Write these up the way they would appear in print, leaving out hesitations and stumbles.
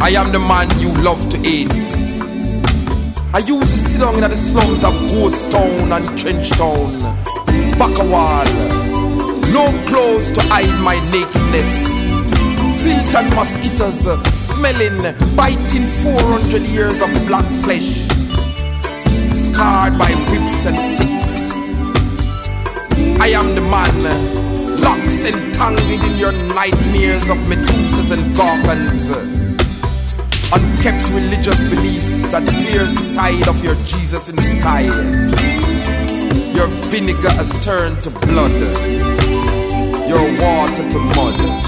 I am the man you love to hate. I used to sit down in the slums of Ghost Town and Trench Town, Bacawal. No clothes to hide my nakedness. Filth and mosquitoes smelling, biting 400 years of black flesh, scarred by whips and sticks. I am the man, locks entangled in your nightmares of Medusas and Gorgons, unkept religious beliefs that pierce the side of your Jesus in the sky. Your vinegar has turned to blood, your water to mud.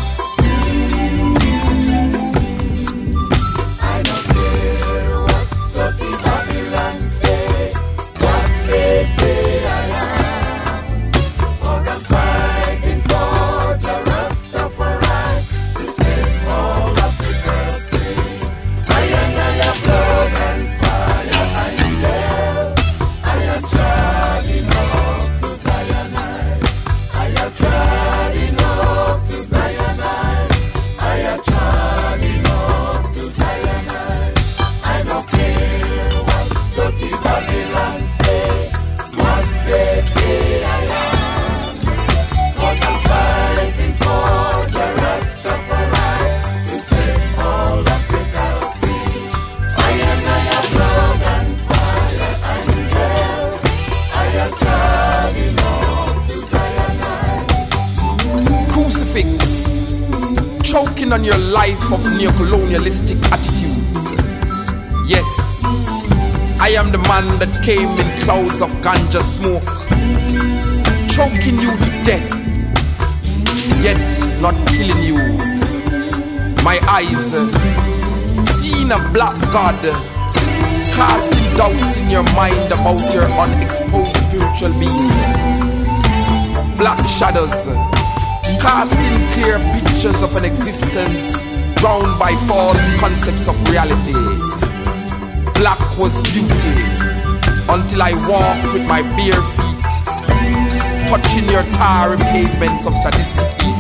I don't care what dirty Babylon say, what they say I am. For I'm fighting for the Rastafari to set all Africa free. I am blood and fire angel. I am charging up to Zion. I am charging up to Zion. I am charging up to Zion. I don't care what dirty Babylon say, what they say I am. 'Cause I'm fighting for the Rastafari to set all Africa free. I am blood and fire angel. I am charging up to Zion. Crucifix, choking on your life of neocolonialistic attitudes. Yes, I am the man that came in clouds of ganja smoke, choking you to death, yet not killing you. My eyes seen a black god, casting doubts in your mind about your unexposed spiritual being. Black shadows, casting clear pictures of an existence drowned by false concepts of reality. Black was beauty until I walked with my bare feet, touching your tarry pavements of sadistic heat.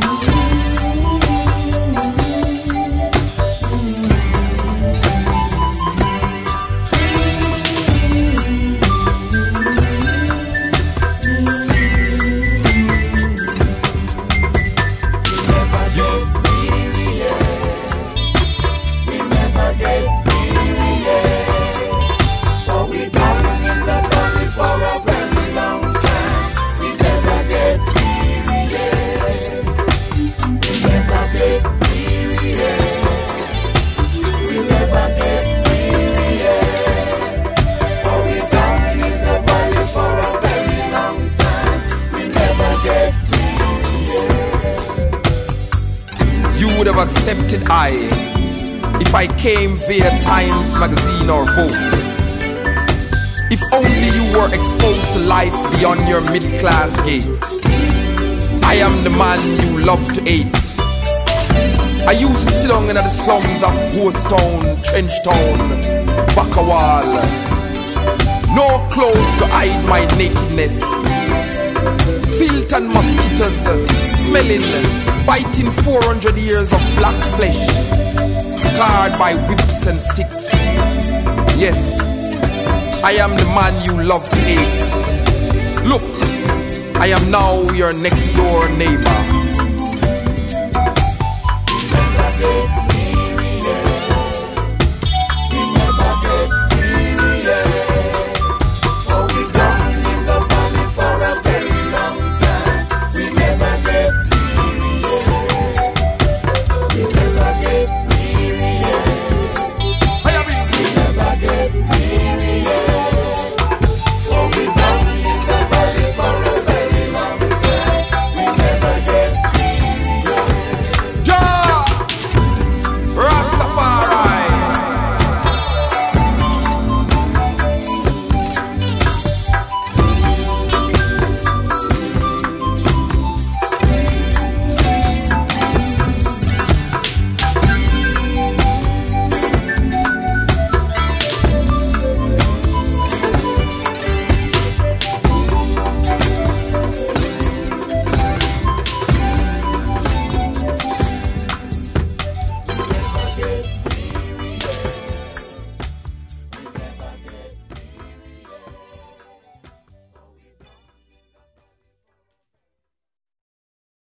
Would have accepted I if I came via Times Magazine or Vogue. If only you were exposed to life beyond your middle class gate. I am the man you love to hate. I used to sit down in the slums of Ghost Town, Trench Town, Bacawal. No clothes to hide my nakedness. Filth and mosquitoes smelling, biting 400 years of black flesh, scarred by whips and sticks. Yes, I am the man you love to hate. Look, I am now your next door neighbor.